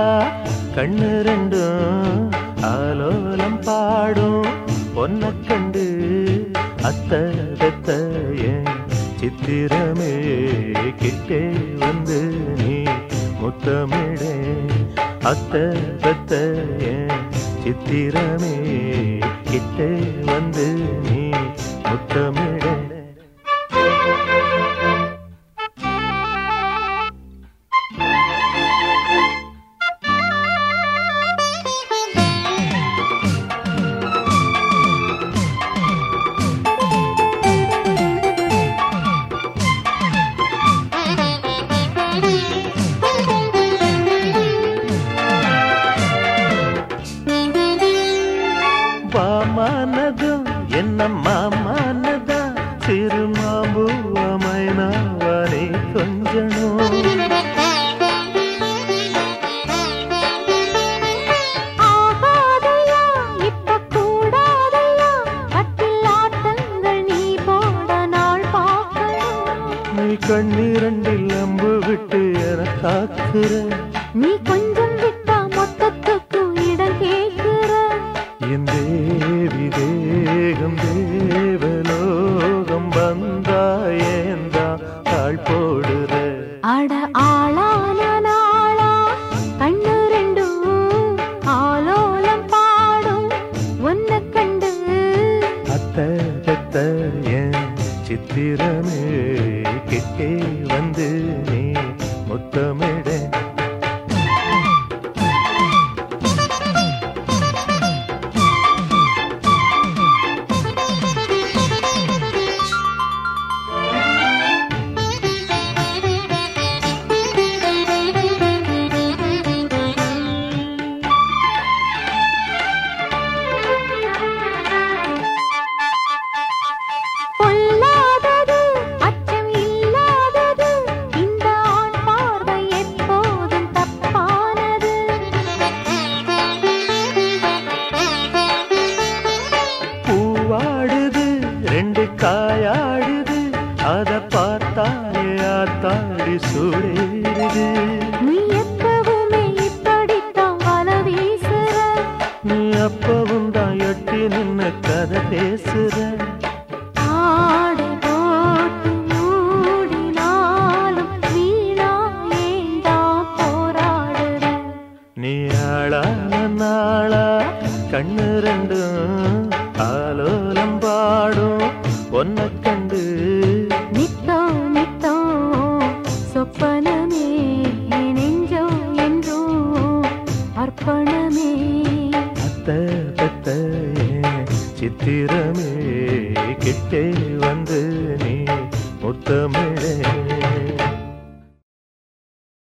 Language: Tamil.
கண்ணு ரெண்டும் ஆலோலம் பாடும் பொன்ன கண்டு அத்த பெத்த என் சித்திரமே கிட்டே வந்து நீ முத்தமிடே அத்த பெத்த என் சித்திரமே கிட்டே வந்து நீ முத்தமிடே மானதும் என்ன மாமானதா சிறு மாம்பூவமைனாவனை கொஞ்சனும் ஆகாதையா இப்ப கூடாதையா கட்டில் ஆட்டங்கள் நீ போட நாள் பார்க்கணும் நீ கண்ணீரண்டில் அம்பு விட்டு என காக்குற நீ கொஞ்சம் விட்டா மொத்தத்துக்கு இடம் கேட்கிற என் தேவி தேகம் தேவலோகம் வந்தாயேந்தா தாழ் போடுற அட ஆளான நாளா கண்ணு ரெண்டும் ஆலோலம் பாடும் ஒன்ன கண்டு அத்த பெத்த என் சித்திரமே கிட்டே வந்து நீ முத்தமிட ரெண்டு காயாடுது அத பார்த்தாலே ஆத்தாடி சூழேறுது நீ எப்பவுமே இப்படித்தான் வல வீசுற நீ அப்பவும் தான் எட்டி நின்னு கதை பேசுற ஆடை போட்டு மூடினாலும் வீணா ஏண்டா போராடுற நீ ஆளான நாளா கண்ணு ரெண்டும் ஆலோலம் பாடும் ஒன்ன கண்டு நித்தோ நித்தோ சொப்பனமே நெஞ்சோ என்றோ அர்ப்பணமே அத்த பெத்த சித்திரமே கிட்டே வந்து நீ முத்தமிழே